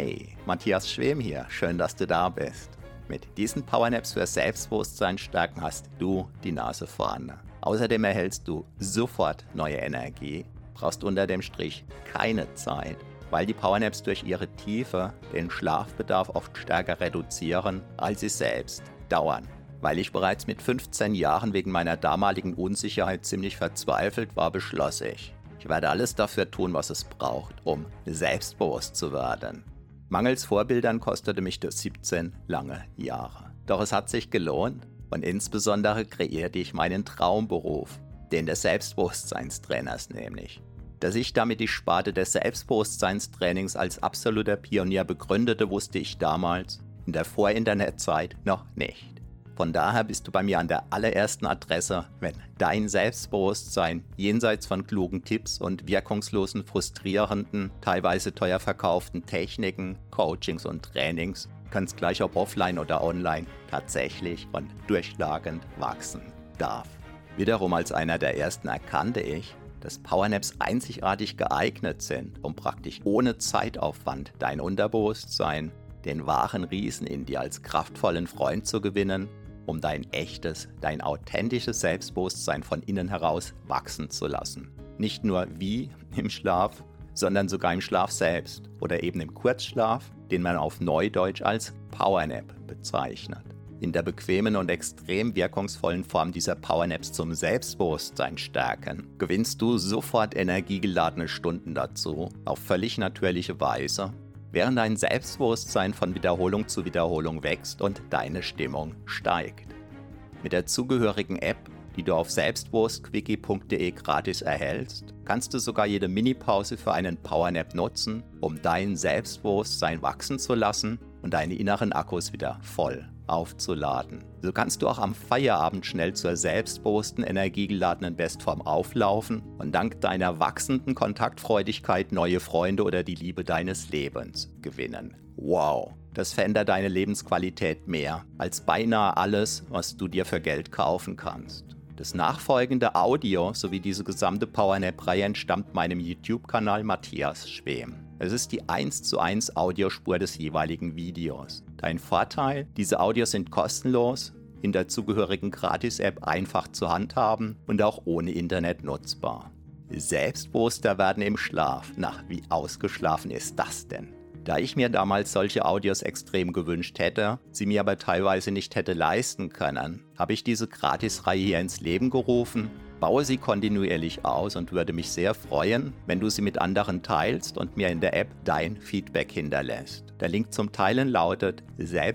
Hey, Matthias Schwem hier, schön, dass du da bist. Mit diesen Powernaps für Selbstbewusstsein stärken hast du die Nase vorne. Außerdem erhältst du sofort neue Energie, brauchst unter dem Strich keine Zeit, weil die Powernaps durch ihre Tiefe den Schlafbedarf oft stärker reduzieren, als sie selbst dauern. Weil ich bereits mit 15 Jahren wegen meiner damaligen Unsicherheit ziemlich verzweifelt war, beschloss ich werde alles dafür tun, was es braucht, um selbstbewusst zu werden. Mangels Vorbildern kostete mich das 17 lange Jahre. Doch es hat sich gelohnt und insbesondere kreierte ich meinen Traumberuf, den des Selbstbewusstseinstrainers nämlich. Dass ich damit die Sparte des Selbstbewusstseinstrainings als absoluter Pionier begründete, wusste ich damals, in der Vor-Internet-Zeit, noch nicht. Von daher bist du bei mir an der allerersten Adresse, wenn dein Selbstbewusstsein jenseits von klugen Tipps und wirkungslosen, frustrierenden, teilweise teuer verkauften Techniken, Coachings und Trainings, ganz gleich ob offline oder online, tatsächlich und durchschlagend wachsen darf. Wiederum als einer der ersten erkannte ich, dass Powernaps einzigartig geeignet sind, um praktisch ohne Zeitaufwand dein Unterbewusstsein, den wahren Riesen in dir als kraftvollen Freund zu gewinnen, um dein echtes, dein authentisches Selbstbewusstsein von innen heraus wachsen zu lassen. Nicht nur wie im Schlaf, sondern sogar im Schlaf selbst oder eben im Kurzschlaf, den man auf Neudeutsch als Powernap bezeichnet. In der bequemen und extrem wirkungsvollen Form dieser Powernaps zum Selbstbewusstsein stärken, gewinnst du sofort energiegeladene Stunden dazu, auf völlig natürliche Weise, während dein Selbstbewusstsein von Wiederholung zu Wiederholung wächst und deine Stimmung steigt. Mit der zugehörigen App, die du auf selbstbewusstquickie.de gratis erhältst, kannst du sogar jede Minipause für einen Powernap nutzen, um dein Selbstbewusstsein wachsen zu lassen und deine inneren Akkus wieder voll aufzuladen. So kannst du auch am Feierabend schnell zur selbstbewussten, energiegeladenen Bestform auflaufen und dank deiner wachsenden Kontaktfreudigkeit neue Freunde oder die Liebe deines Lebens gewinnen. Wow, das verändert deine Lebensqualität mehr als beinahe alles, was du dir für Geld kaufen kannst. Das nachfolgende Audio sowie diese gesamte Powernap-Reihe entstammt meinem YouTube-Kanal Matthias Schwem. Es ist die 1:1 Audiospur des jeweiligen Videos. Dein Vorteil, diese Audios sind kostenlos, in der zugehörigen Gratis-App einfach zu handhaben und auch ohne Internet nutzbar. Selbstbewusster werden im Schlaf. Na, wie ausgeschlafen ist das denn? Da ich mir damals solche Audios extrem gewünscht hätte, sie mir aber teilweise nicht hätte leisten können, habe ich diese Gratisreihe hier ins Leben gerufen, baue sie kontinuierlich aus und würde mich sehr freuen, wenn du sie mit anderen teilst und mir in der App dein Feedback hinterlässt. Der Link zum Teilen lautet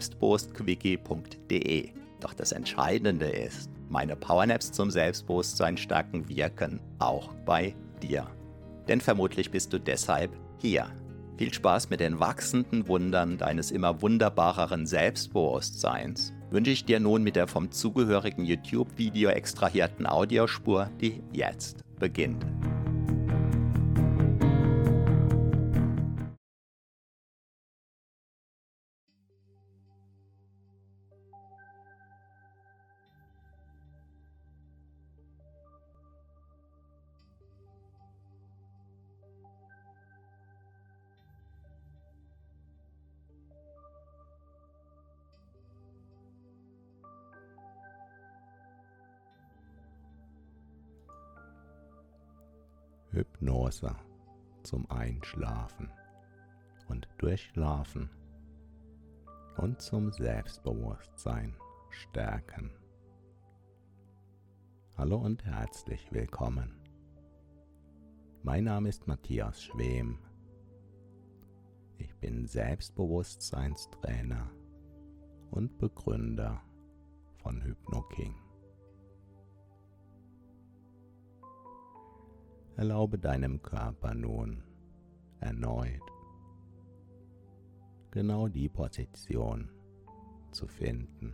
selbstbewusstquickie.de. Doch das Entscheidende ist, meine Powernaps zum Selbstbewusstsein stärken wirken auch bei dir. Denn vermutlich bist du deshalb hier. Viel Spaß mit den wachsenden Wundern deines immer wunderbareren Selbstbewusstseins wünsche ich dir nun mit der vom zugehörigen YouTube-Video extrahierten Audiospur, die jetzt beginnt. Hypnose zum Einschlafen und Durchschlafen und zum Selbstbewusstsein stärken. Hallo und herzlich willkommen. Mein Name ist Matthias Schwem. Ich bin Selbstbewusstseinstrainer und Begründer von HypnoKing. Erlaube deinem Körper nun erneut genau die Position zu finden,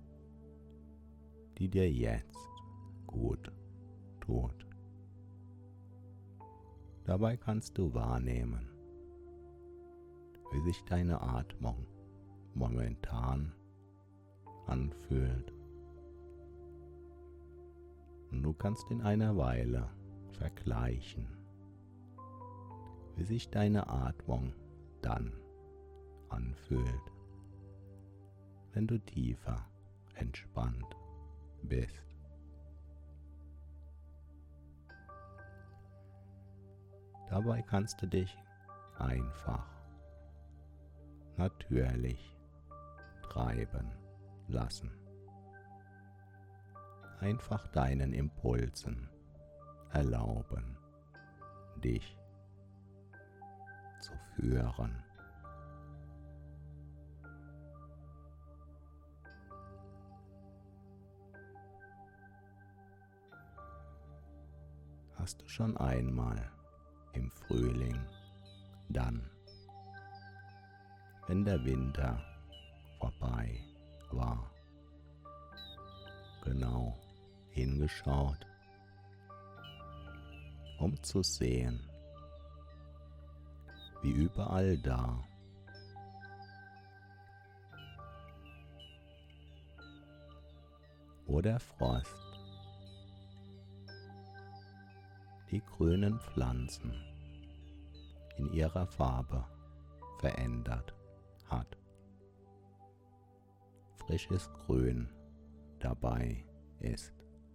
die dir jetzt gut tut. Dabei kannst du wahrnehmen, wie sich deine Atmung momentan anfühlt. Und du kannst in einer Weile vergleichen, wie sich deine Atmung dann anfühlt, wenn du tiefer entspannt bist. Dabei kannst du dich einfach, natürlich treiben lassen. Einfach deinen Impulsen erlauben, dich zu führen. Hast du schon einmal im Frühling, dann, wenn der Winter vorbei war, genau hingeschaut, um zu sehen, wie überall da, wo der Frost die grünen Pflanzen in ihrer Farbe verändert hat. Frisches Grün dabei ist,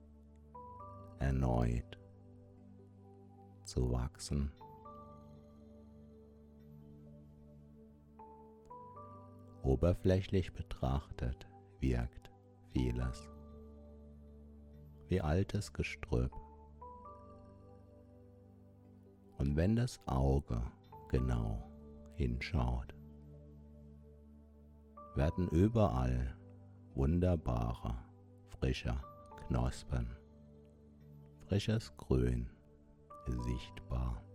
erneut zu wachsen. Oberflächlich betrachtet wirkt vieles wie altes Gestrüpp. Und wenn das Auge genau hinschaut, werden überall wunderbare, frische Knospen, frisches Grün sichtbar.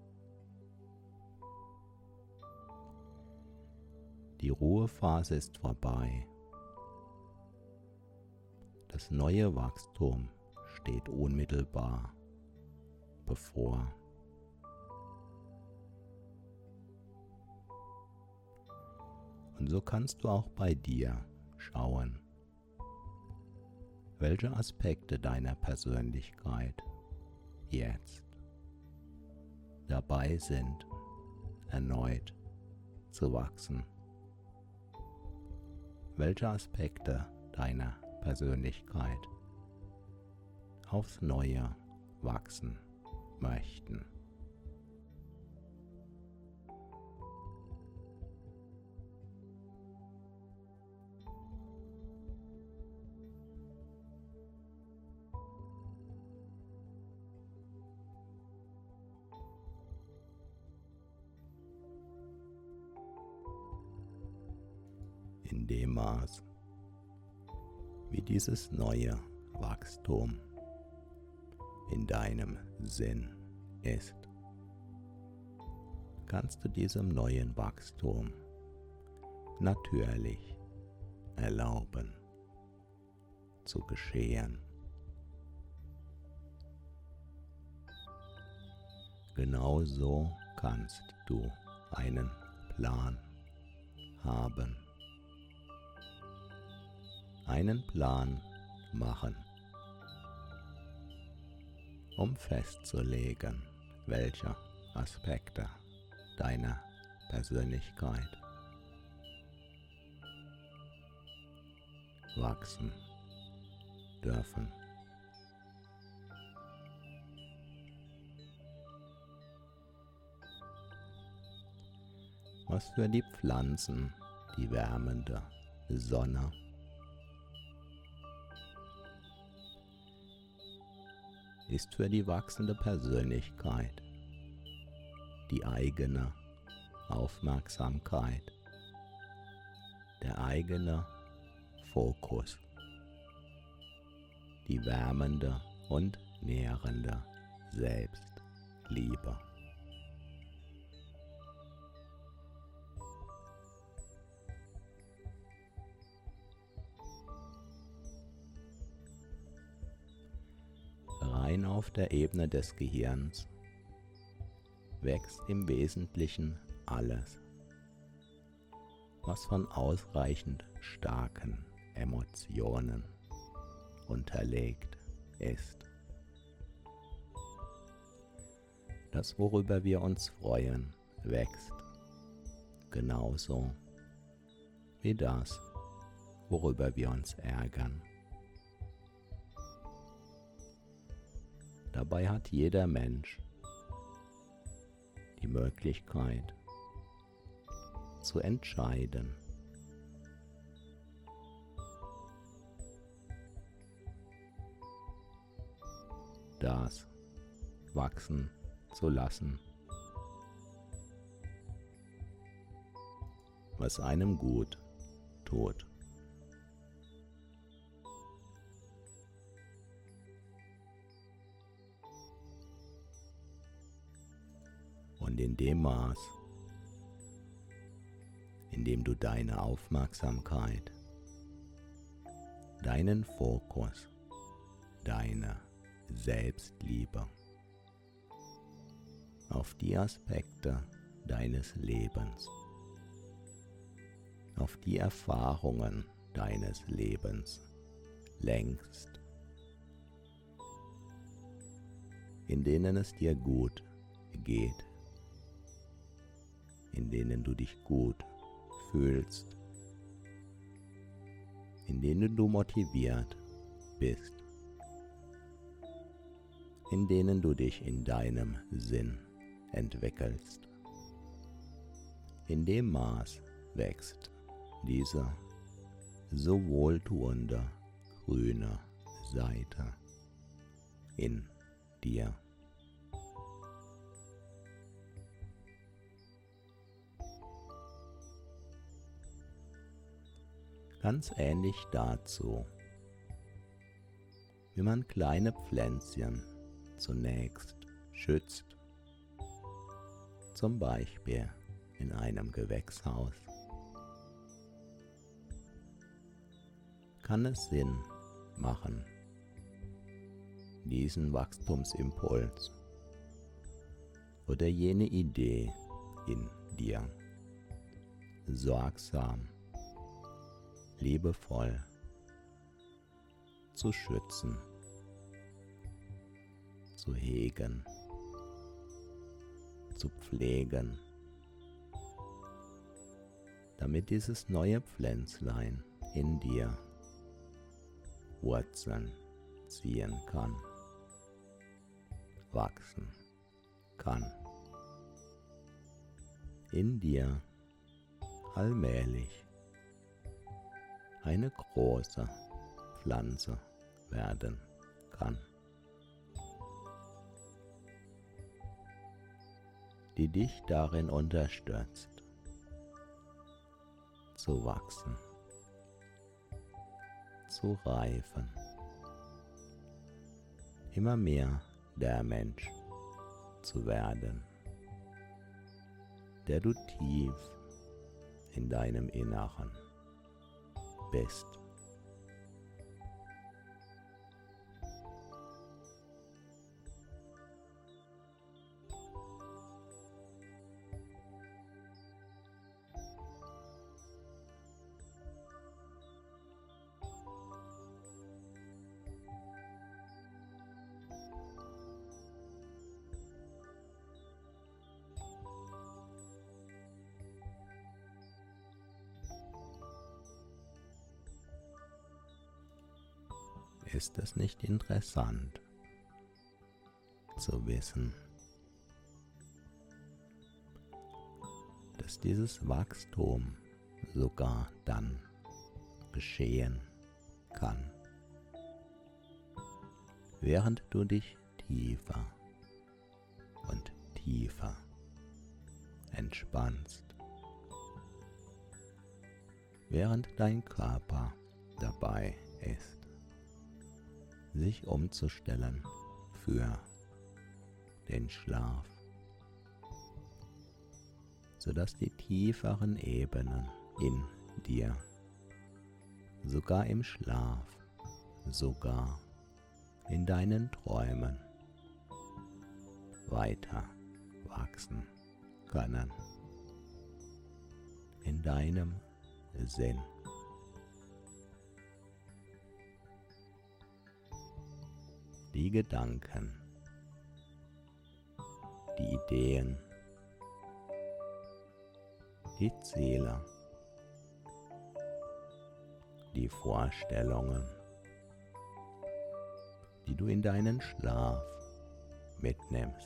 Die Ruhephase ist vorbei. Das neue Wachstum steht unmittelbar bevor. Und so kannst du auch bei dir schauen, welche Aspekte deiner Persönlichkeit jetzt dabei sind, erneut zu wachsen. Welche Aspekte deiner Persönlichkeit aufs Neue wachsen möchten. In dem Maß, wie dieses neue Wachstum in deinem Sinn ist, kannst du diesem neuen Wachstum natürlich erlauben zu geschehen. Genauso kannst du einen Plan haben. Einen Plan machen, um festzulegen, welche Aspekte deiner Persönlichkeit wachsen dürfen. Was für die Pflanzen die wärmende Sonne ist für die wachsende Persönlichkeit die eigene Aufmerksamkeit, der eigene Fokus, die wärmende und nährende Selbstliebe. Rein auf der Ebene des Gehirns wächst im Wesentlichen alles, was von ausreichend starken Emotionen unterlegt ist. Das, worüber wir uns freuen, wächst genauso wie das, worüber wir uns ärgern. Dabei hat jeder Mensch die Möglichkeit zu entscheiden. Das wachsen zu lassen, was einem gut tut. Und in dem Maß, in dem du deine Aufmerksamkeit, deinen Fokus, deine Selbstliebe auf die Aspekte deines Lebens, auf die Erfahrungen deines Lebens lenkst, in denen es dir gut geht, in denen du dich gut fühlst, in denen du motiviert bist, in denen du dich in deinem Sinn entwickelst. In dem Maß wächst diese so wohltuende grüne Seite in dir. Ganz ähnlich dazu, wie man kleine Pflänzchen zunächst schützt, zum Beispiel in einem Gewächshaus, kann es Sinn machen, diesen Wachstumsimpuls oder jene Idee in dir sorgsam, liebevoll zu schützen, zu hegen, zu pflegen, damit dieses neue Pflänzlein in dir Wurzeln ziehen kann, wachsen kann, in dir allmählich eine große Pflanze werden kann, die dich darin unterstützt, zu wachsen, zu reifen, immer mehr der Mensch zu werden, der du tief in deinem Inneren bist. Ist es nicht interessant zu wissen, dass dieses Wachstum sogar dann geschehen kann, während du dich tiefer und tiefer entspannst, während dein Körper dabei ist, sich umzustellen für den Schlaf, sodass die tieferen Ebenen in dir sogar im Schlaf, sogar in deinen Träumen weiter wachsen können, in deinem Sinn. Die Gedanken, die Ideen, die Ziele, die Vorstellungen, die du in deinen Schlaf mitnimmst,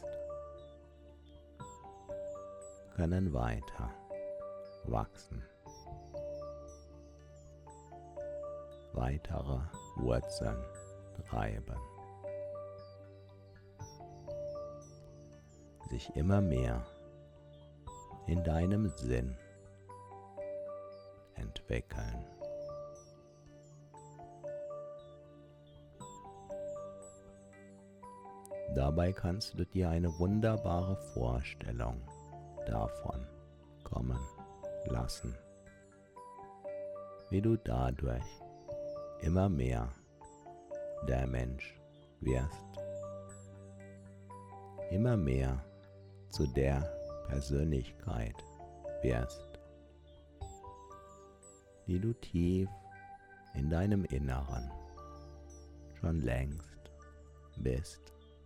können weiter wachsen, weitere Wurzeln treiben, sich immer mehr in deinem Sinn entwickeln. Dabei kannst du dir eine wunderbare Vorstellung davon kommen lassen, wie du dadurch immer mehr der Mensch wirst, immer mehr zu der Persönlichkeit wirst, die du tief in deinem Inneren schon längst bist.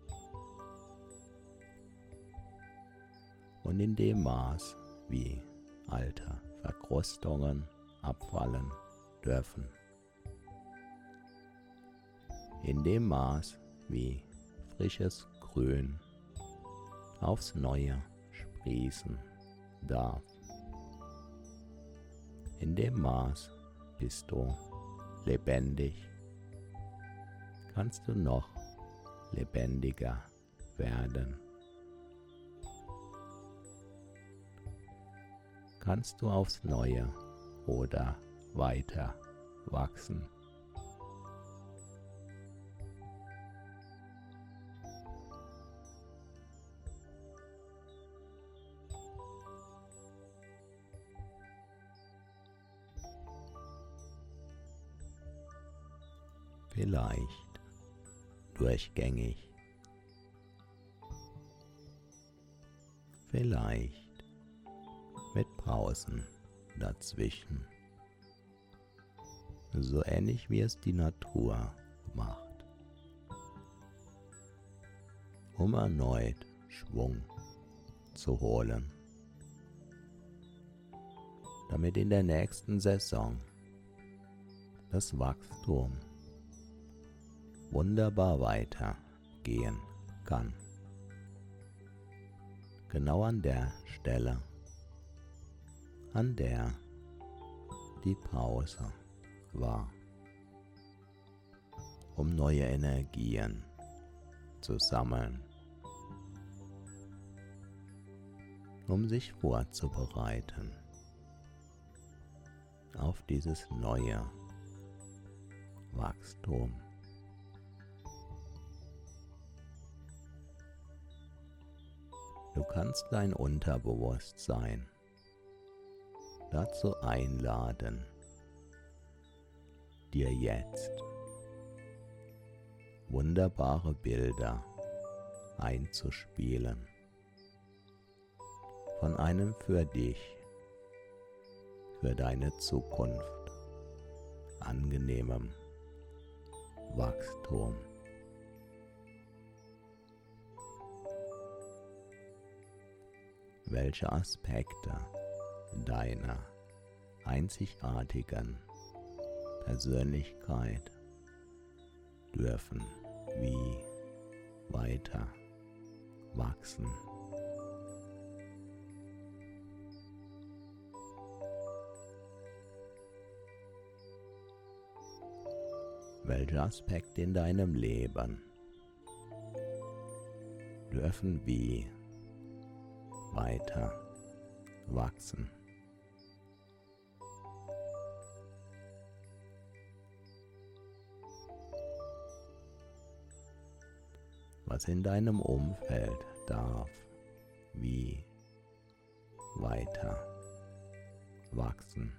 Und in dem Maß, wie alte Verkrustungen abfallen dürfen, in dem Maß, wie frisches Grün aufs Neue sprießen darf, in dem Maß bist du lebendig, kannst du noch lebendiger werden. Kannst du aufs Neue oder weiter wachsen. Vielleicht durchgängig, vielleicht mit Pausen dazwischen, so ähnlich wie es die Natur macht, um erneut Schwung zu holen, damit in der nächsten Saison das Wachstum wunderbar weitergehen kann. Genau an der Stelle, an der die Pause war, um neue Energien zu sammeln, um sich vorzubereiten auf dieses neue Wachstum. Du kannst dein Unterbewusstsein dazu einladen, dir jetzt wunderbare Bilder einzuspielen von einem für dich, für deine Zukunft angenehmem Wachstum. Welche Aspekte deiner einzigartigen Persönlichkeit dürfen wie weiter wachsen? Welche Aspekte in deinem Leben dürfen wie weiter wachsen? Was in deinem Umfeld darf wie weiter wachsen?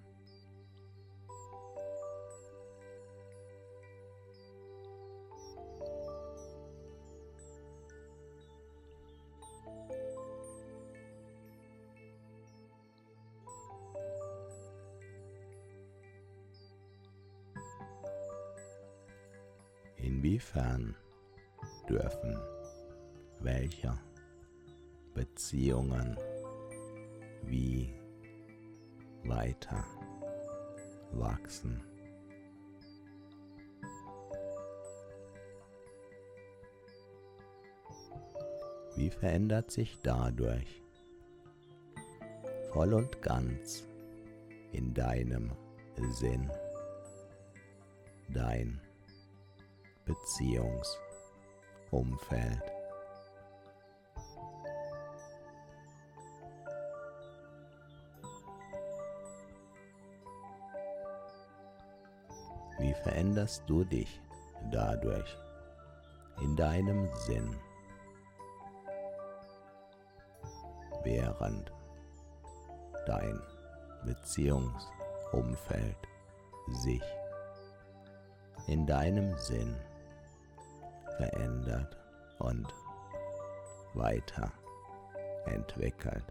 Inwiefern dürfen welche Beziehungen wie weiter wachsen? Wie verändert sich dadurch voll und ganz in deinem Sinn dein Beziehungsumfeld? Wie veränderst du dich dadurch in deinem Sinn, während dein Beziehungsumfeld sich in deinem Sinn verändert und weiterentwickelt?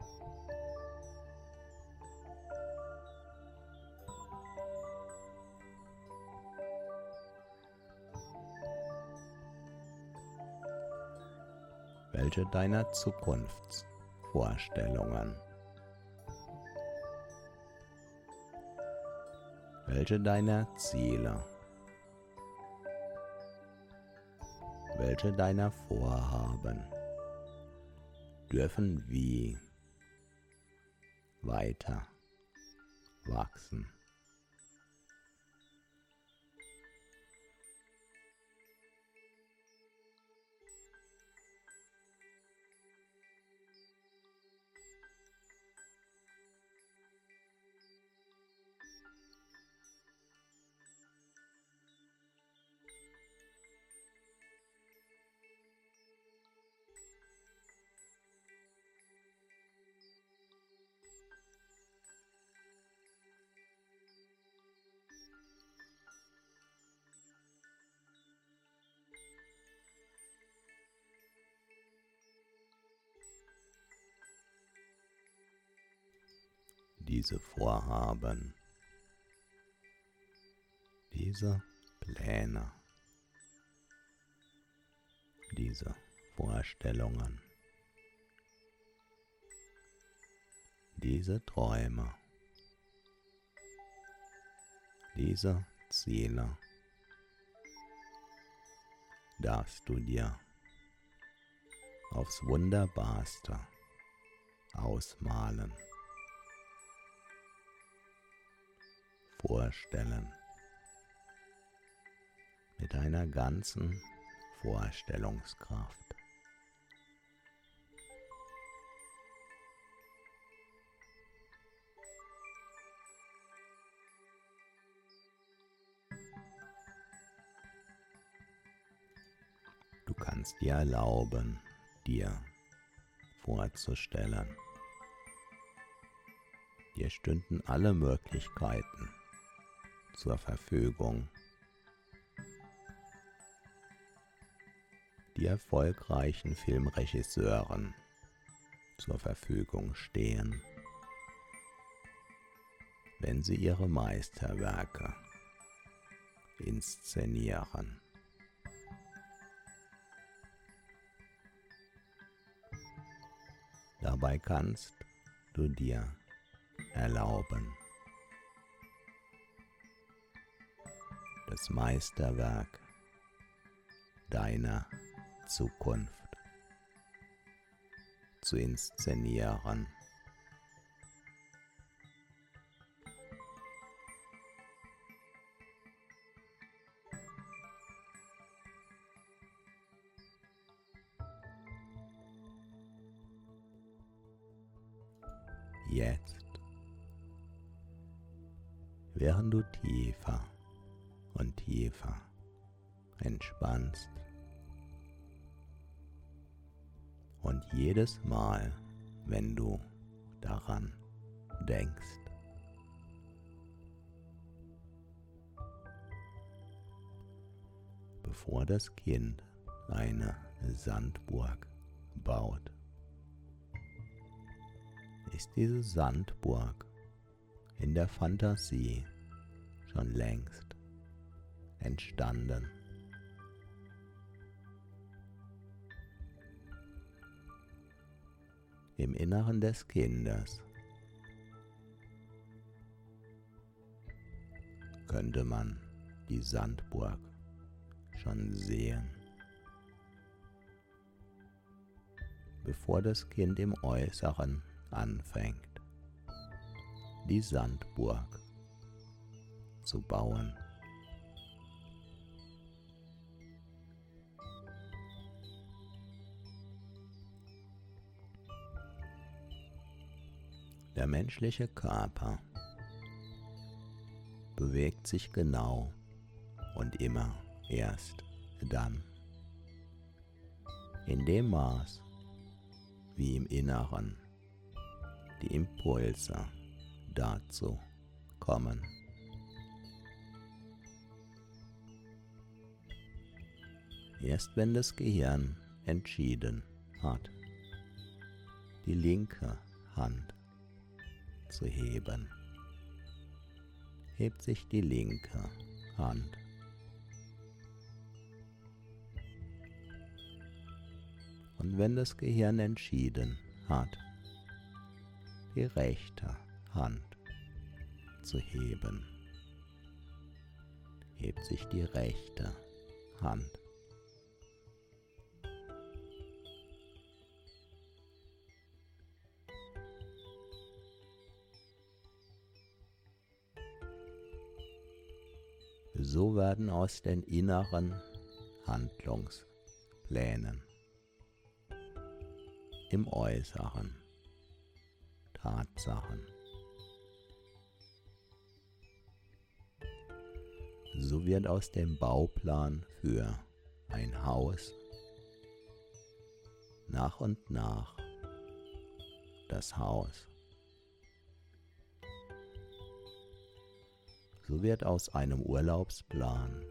Welche deiner Zukunftsvorstellungen, welche deiner Ziele, welche deiner Vorhaben dürfen wie weiter wachsen? Diese Vorhaben, diese Pläne, diese Vorstellungen, diese Träume, diese Ziele darfst du dir aufs Wunderbarste ausmalen, vorstellen, mit deiner ganzen Vorstellungskraft. Du kannst dir erlauben, dir vorzustellen, dir stünden alle Möglichkeiten zur Verfügung, die erfolgreichen Filmregisseuren zur Verfügung stehen, wenn sie ihre Meisterwerke inszenieren. Dabei kannst du dir erlauben, das Meisterwerk deiner Zukunft zu inszenieren. Jetzt, während du tiefer und tiefer entspannst und jedes Mal, wenn du daran denkst, bevor das Kind eine Sandburg baut, ist diese Sandburg in der Fantasie schon längst entstanden. Im Inneren des Kindes könnte man die Sandburg schon sehen. bevor das Kind im Äußeren anfängt, die Sandburg zu bauen. Der menschliche Körper bewegt sich genau und immer erst dann, in dem Maß, wie im Inneren die Impulse dazu kommen. Erst wenn das Gehirn entschieden hat, die linke Hand zu heben, hebt sich die linke Hand. Und wenn das Gehirn entschieden hat, die rechte Hand zu heben, hebt sich die rechte Hand. So werden aus den inneren Handlungsplänen im Äußeren Tatsachen. So wird aus dem Bauplan für ein Haus nach und nach das Haus. So wird aus einem Urlaubsplan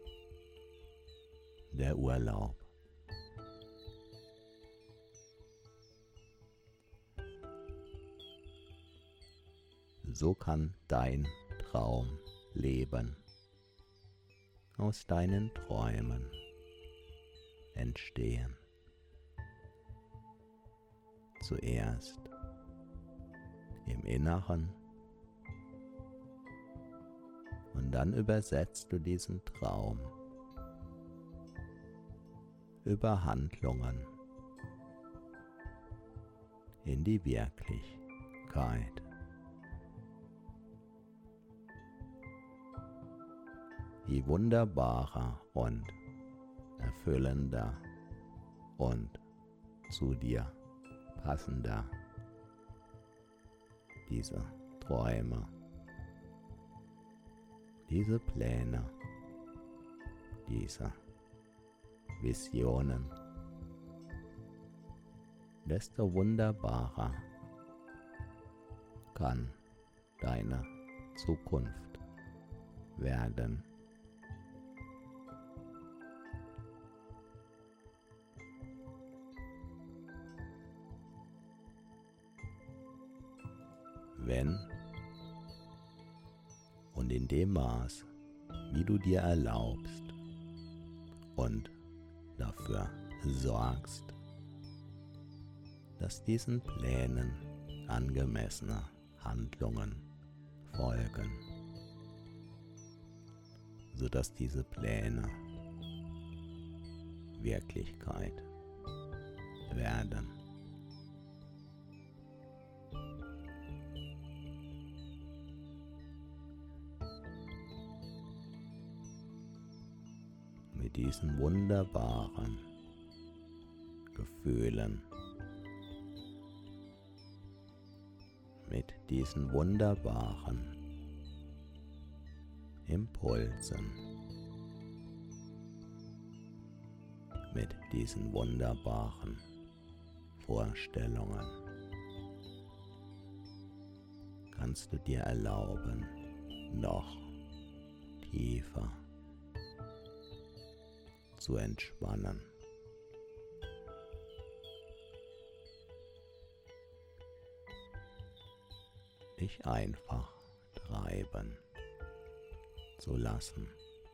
der Urlaub. So kann dein Traumleben aus deinen Träumen entstehen. Zuerst im Inneren und dann übersetzt du diesen Traum über Handlungen in die Wirklichkeit. Je wunderbarer und erfüllender und zu dir passender diese Träume, diese Pläne, diese Visionen, desto wunderbarer kann deine Zukunft werden. Wenn und in dem Maß, wie du dir erlaubst und dafür sorgst, dass diesen Plänen angemessene Handlungen folgen, sodass diese Pläne Wirklichkeit werden. Mit diesen wunderbaren Gefühlen, mit diesen wunderbaren Impulsen, mit diesen wunderbaren Vorstellungen kannst du dir erlauben, noch tiefer zu entspannen. Dich einfach treiben zu lassen.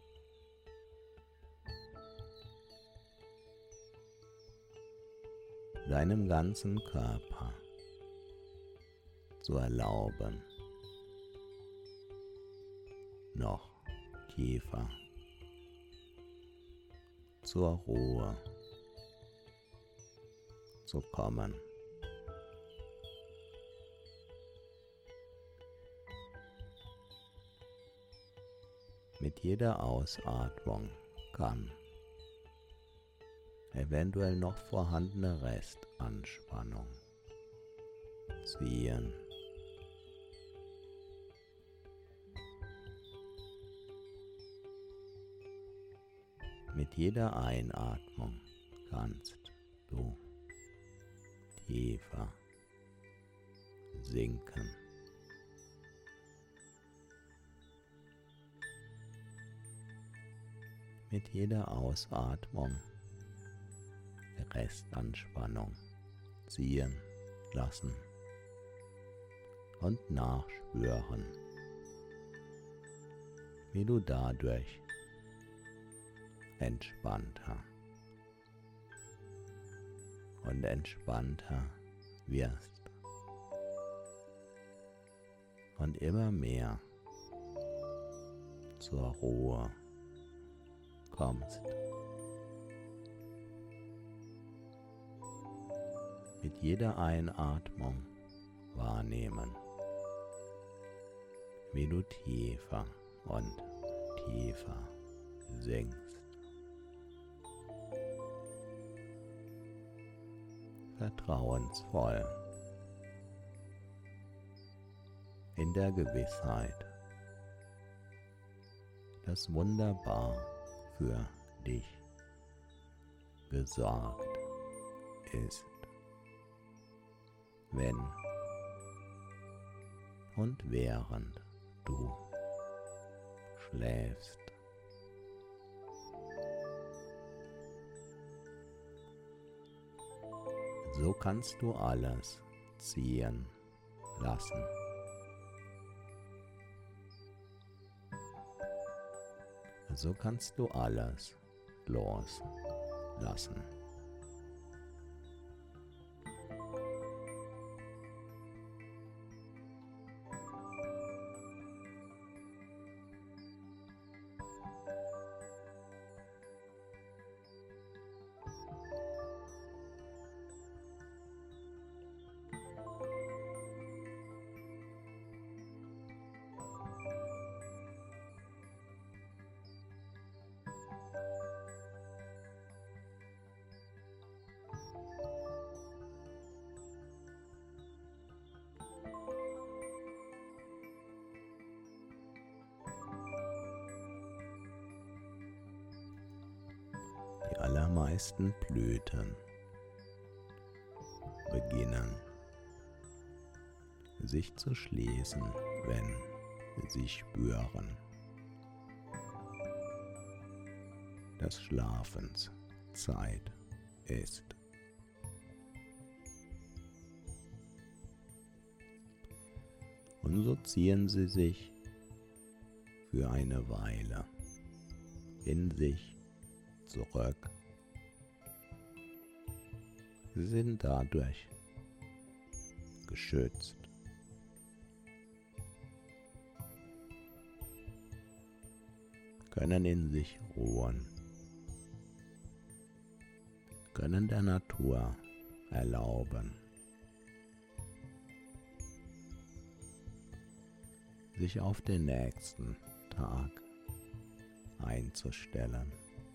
Deinem ganzen Körper zu erlauben, noch tiefer zur Ruhe zu kommen. Mit jeder Ausatmung kann eventuell noch vorhandene Restanspannung ziehen. Mit jeder Einatmung kannst du tiefer sinken. Mit jeder Ausatmung die Restanspannung ziehen lassen und nachspüren, wie du dadurch entspannter und entspannter wirst und immer mehr zur Ruhe kommst. Mit jeder Einatmung wahrnehmen, wie du tiefer und tiefer sinkst. Vertrauensvoll in der Gewissheit, dass wunderbar für dich gesorgt ist, wenn und während du schläfst. So kannst du alles ziehen lassen. So kannst du alles loslassen. Die allermeisten Blüten beginnen sich zu schließen, wenn sie spüren, dass Schlafenszeit ist. Und so ziehen sie sich für eine Weile in sich zurück. Sie sind dadurch geschützt. Können in sich ruhen, können der Natur erlauben, sich auf den nächsten Tag einzustellen.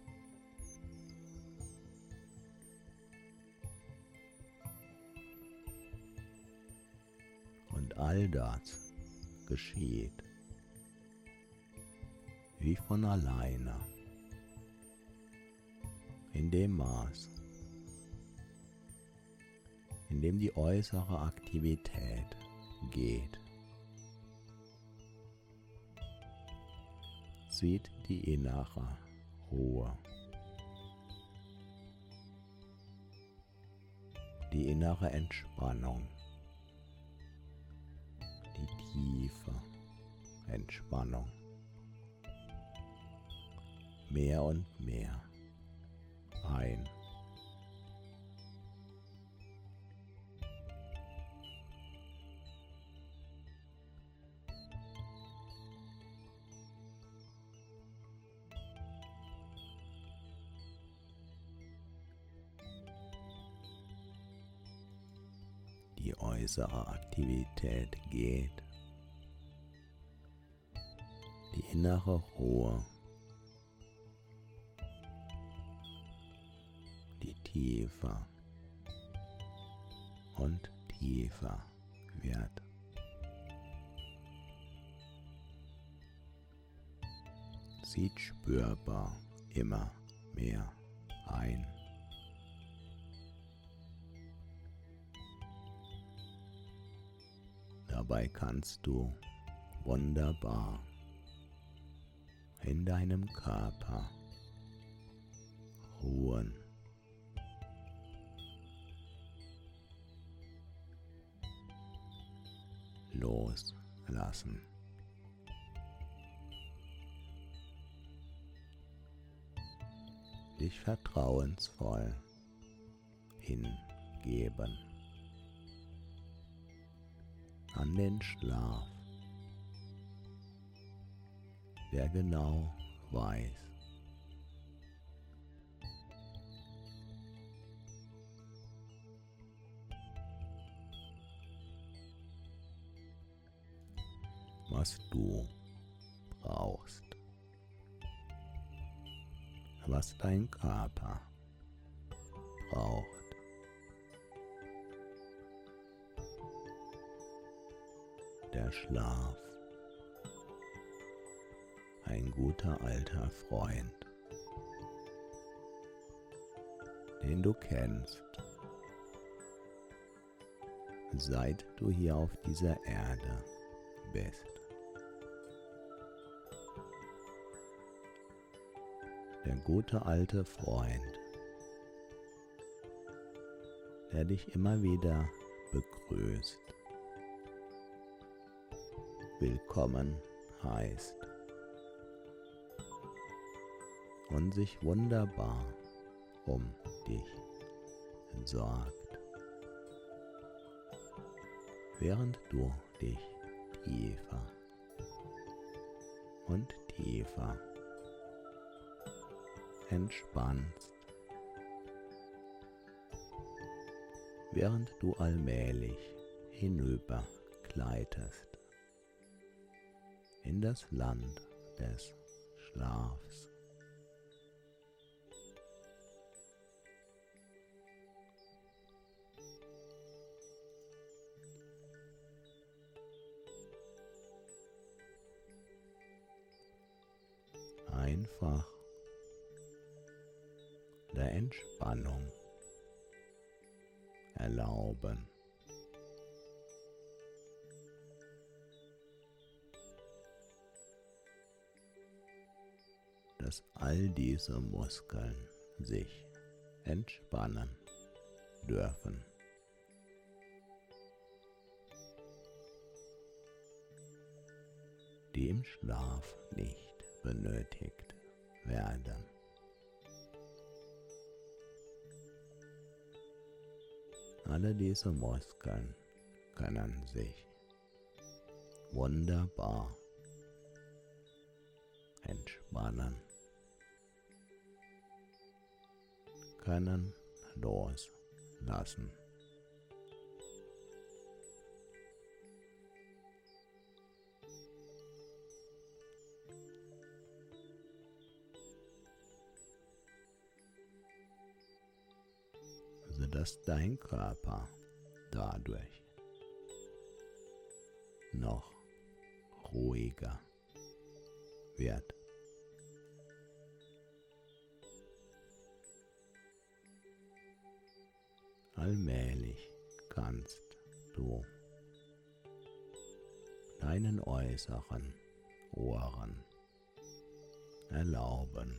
Und all das geschieht wie von alleine, in dem Maß, in dem die äußere Aktivität geht, zieht die innere Ruhe, die innere Entspannung, die tiefe Entspannung mehr und mehr ein. die äußere Aktivität geht, die innere Ruhe, die tiefer und tiefer wird. Zieht spürbar immer mehr ein. Dabei kannst du wunderbar in deinem Körper ruhen. Loslassen. Dich vertrauensvoll hingeben an den Schlaf, der genau weiß, was du brauchst, was dein Körper braucht. Der Schlaf, ein guter alter Freund, den du kennst, seit du hier auf dieser Erde bist. Der gute alte Freund, der dich immer wieder begrüßt, willkommen heißt und sich wunderbar um dich sorgt, während du dich tiefer und tiefer entspannst, während du allmählich hinübergleitest in das Land des Schlafs. Einfach der Entspannung erlauben. Dass all diese Muskeln sich entspannen dürfen. Die im Schlaf nicht benötigt werden. Alle diese Muskeln können sich wunderbar entspannen, können loslassen. Sodass dein Körper dadurch noch ruhiger wird. Allmählich kannst du deinen äußeren Ohren erlauben,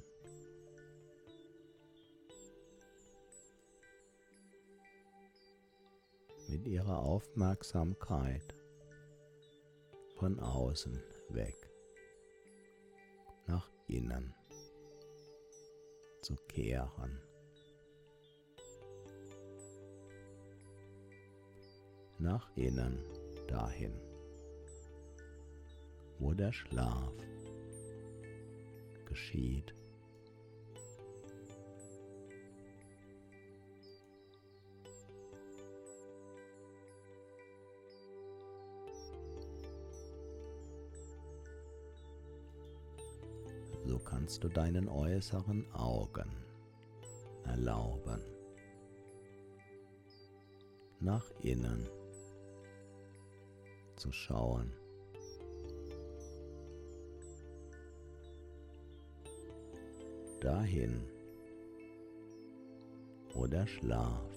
mit ihrer Aufmerksamkeit von außen weg nach innen zu kehren. Nach innen dahin, wo der Schlaf geschieht. So kannst du deinen äußeren Augen erlauben, nach innen zu schauen. Dahin, wo der Schlaf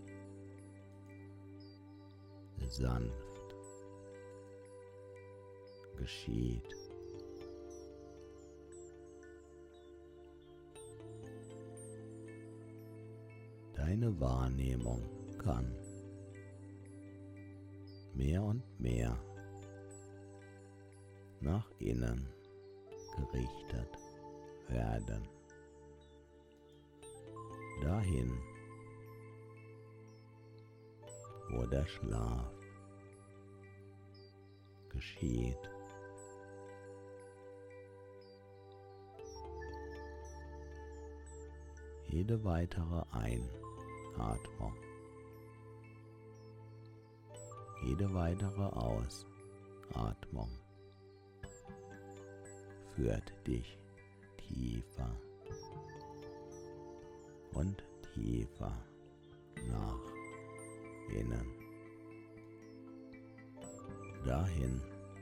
sanft geschieht. Deine Wahrnehmung kann mehr und mehr nach innen gerichtet werden. Dahin, wo der Schlaf geschieht. Jede weitere Einatmung, jede weitere Ausatmung führt dich tiefer und tiefer nach innen. Dahin,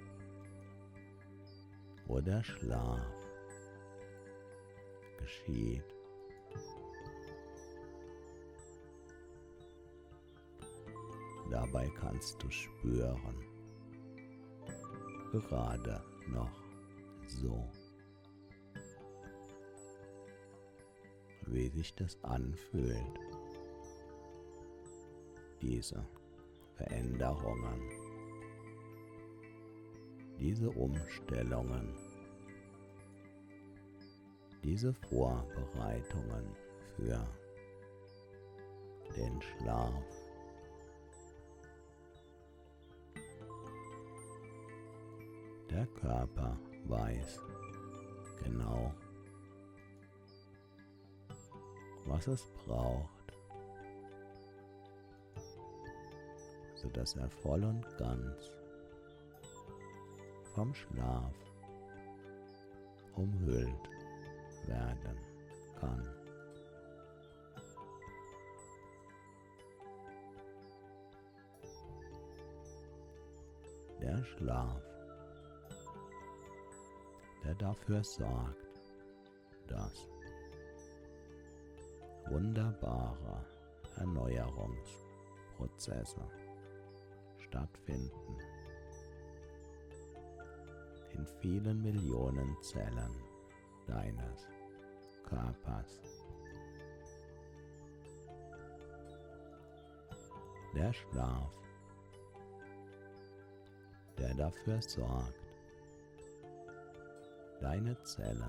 wo der Schlaf geschieht. Dabei kannst du spüren, gerade noch so, wie sich das anfühlt, diese Veränderungen, diese Umstellungen, diese Vorbereitungen für den Schlaf. Der Körper weiß genau, was es braucht, sodass er voll und ganz vom Schlaf umhüllt werden kann. Der Schlaf, der dafür sorgt, dass wunderbare Erneuerungsprozesse stattfinden in vielen Millionen Zellen deines Körpers. Der Schlaf, der dafür sorgt, deine Zellen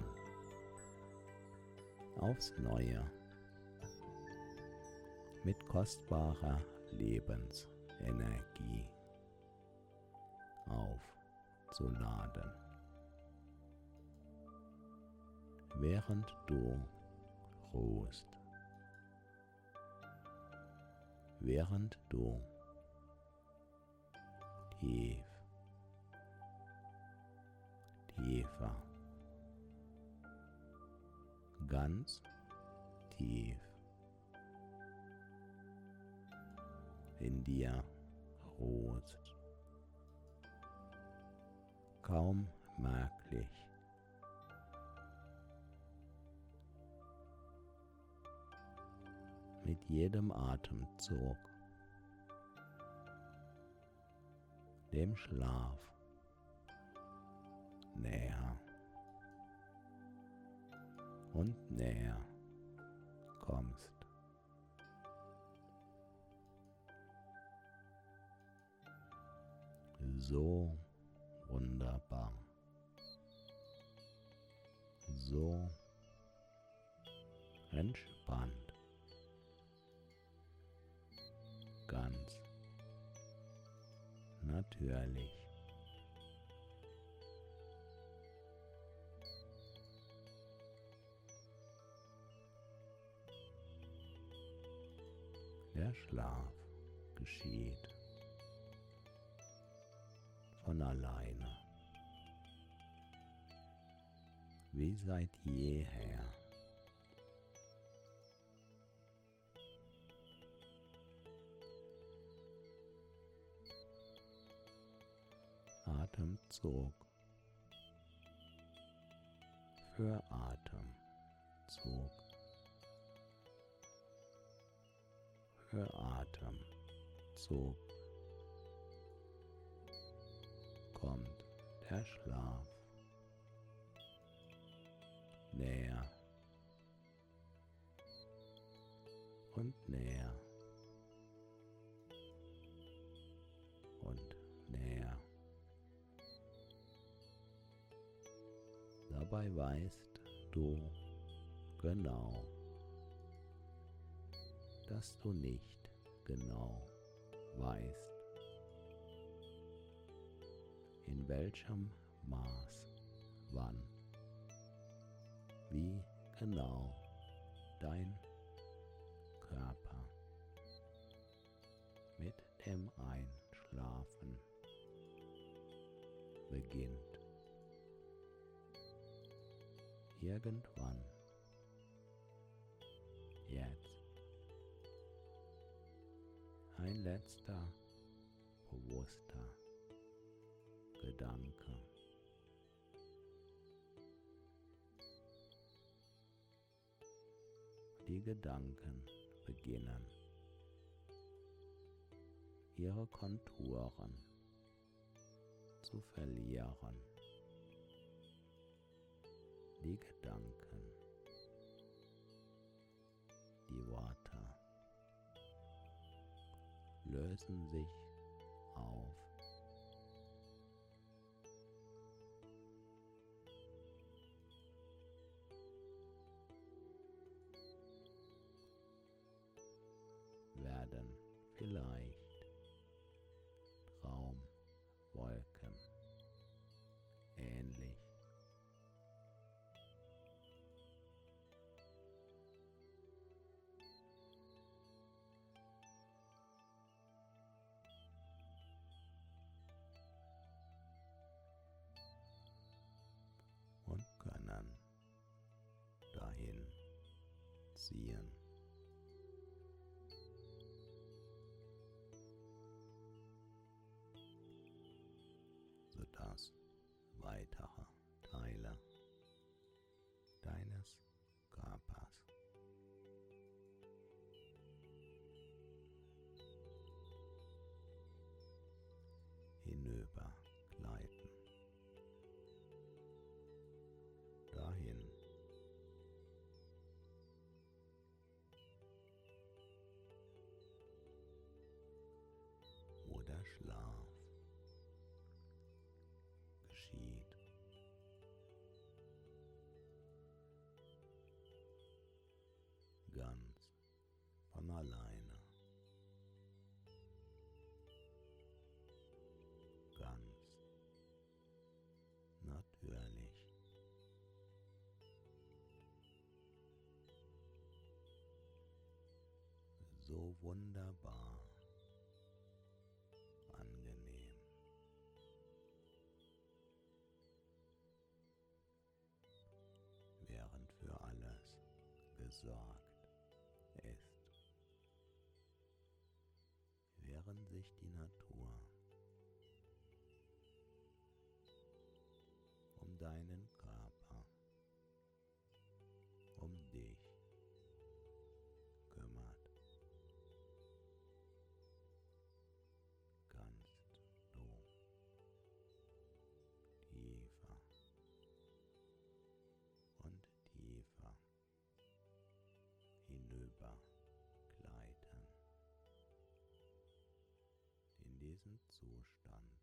aufs Neue mit kostbarer Lebensenergie aufzuladen, während du ruhst, während du tiefer, ganz tief in dir ruhst, kaum merklich. Mit jedem Atemzug dem Schlaf näher und näher kommst. So wunderbar, so entspannt, ganz natürlich. Der Schlaf geschieht von alleine, wie seit jeher. Atemzug für Atemzug für Atemzug kommt der Schlaf näher und näher und näher. Dabei weißt du genau, dass du nicht genau weißt, in welchem Maß, wann, wie genau dein Körper mit dem Einschlafen beginnt. Irgendwann, jetzt, ein letzter bewusster Gedanke. Die Gedanken beginnen, ihre Konturen zu verlieren. Die Gedanken, die Worte lösen sich auf. Werden vielleicht Traumwolken ähnlich. Und können dahin ziehen. Sodass weitere Teile deines Körpers hinübergleiten, dahin, wo der Schlaf geschieht. Ganz von alleine. Ganz natürlich. So wunderbar angenehm. Während für alles gesorgt ist, während sich die Natur um deinen Körper, um dich kümmert, kannst du tiefer und tiefer hinüber gleiten in diesen Zustand